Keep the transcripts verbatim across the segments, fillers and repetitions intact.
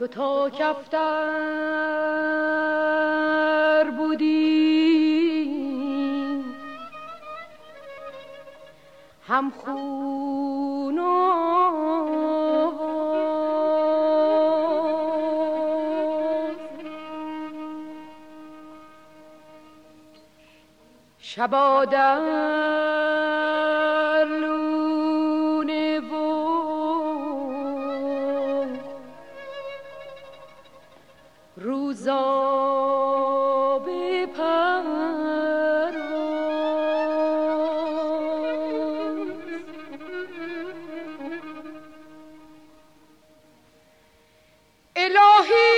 تو تا کفتر بودی هم خون و شبا در لونه و روزا به پرواز الهی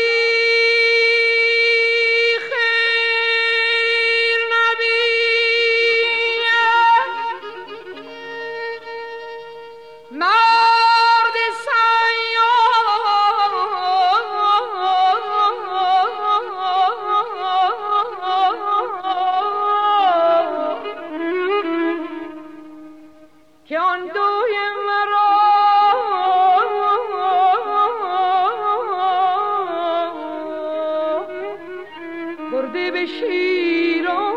برده به شیران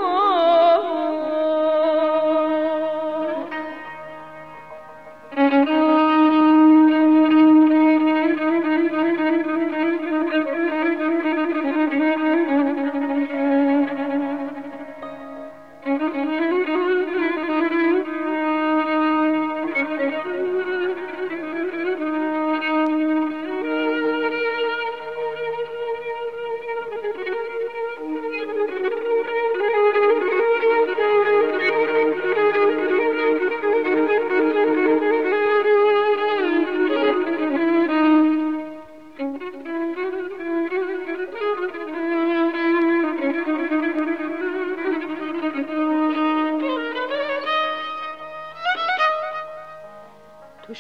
تو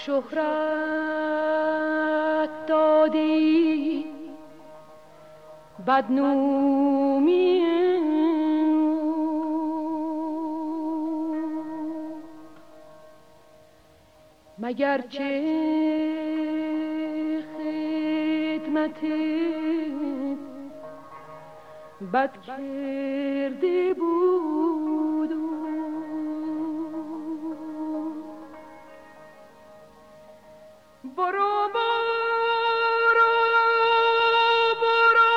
شهرت دادی بدنامی مگر چه خدمت بد کرده بود برو برو برو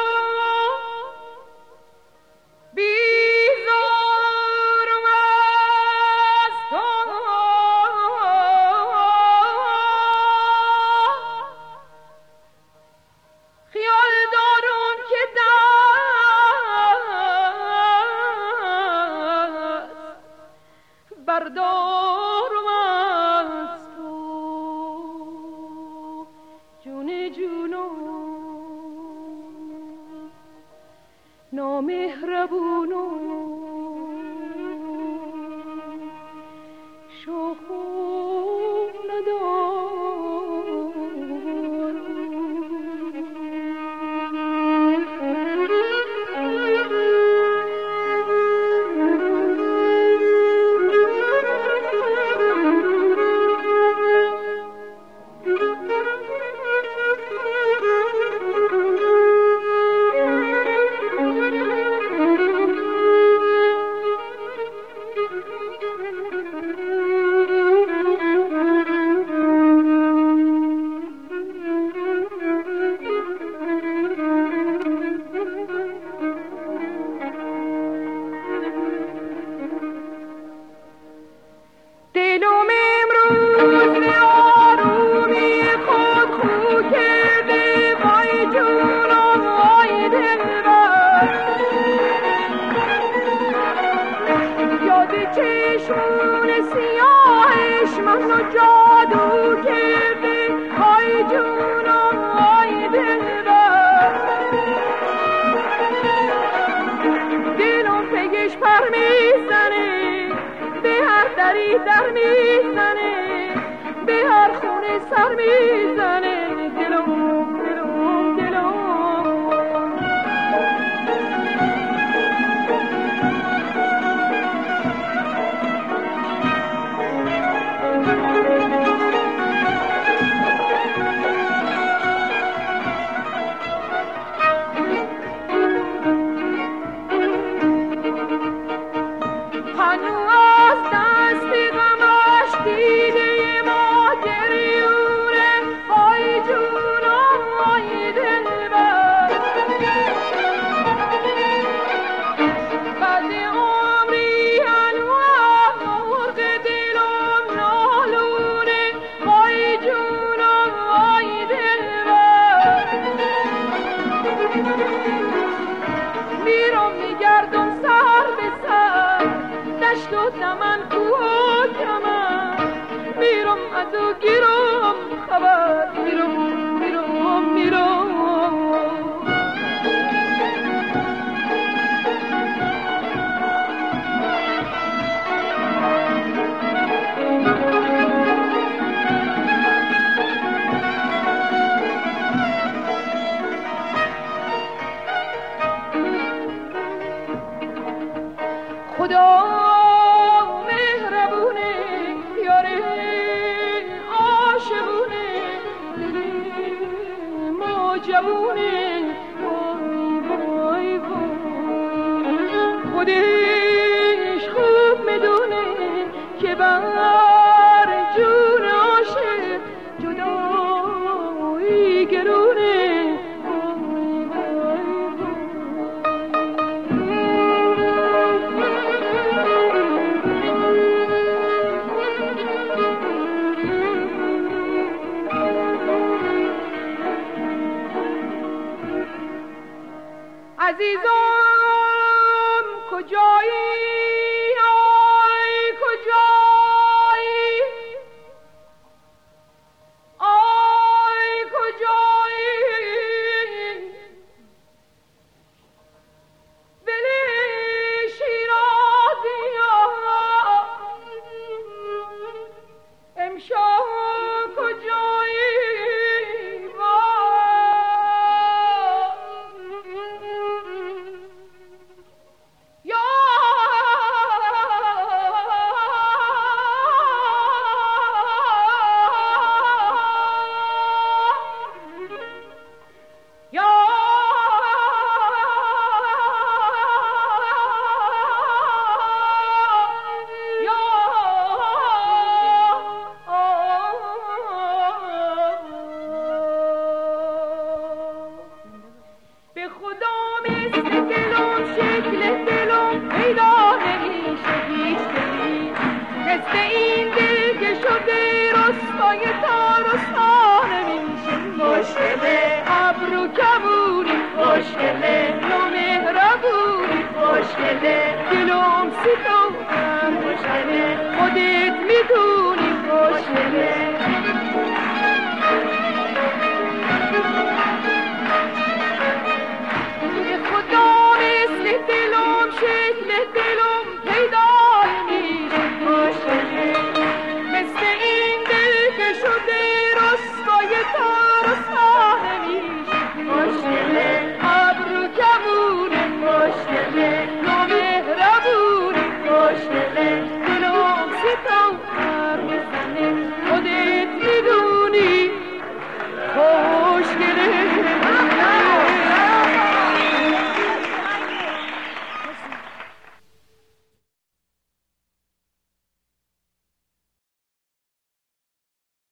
بیزارم از تو خیال دارم که دست بردارم از تو جون جونم نامهربونم شوخم در میزنه به هر خونه سر میزنه دلم دلم دلم هنوز دستی غمش دیده ما گریونه وای جونم وای دلبر بعد عمری هنوز مرغ دلم نالونه وای جونم وای دلبر میرم میگردم سر به سر دشت و دمن کوه کمن میرم از او گیرم خبر میرم میرم میرم خدا مهربونه یاره عاشقونه ما جوونه وای وای وای خودش خوب میدونه که بر جون عاشق جدایی گرونه عزیزم کجایی آی کجایی آی کجایی دلی شیرازی امشب کجایی خوشگله ابرو کبوری خوشگله نو مهربونی خوشگله دلم ستوتن خوشگله خودت میدونی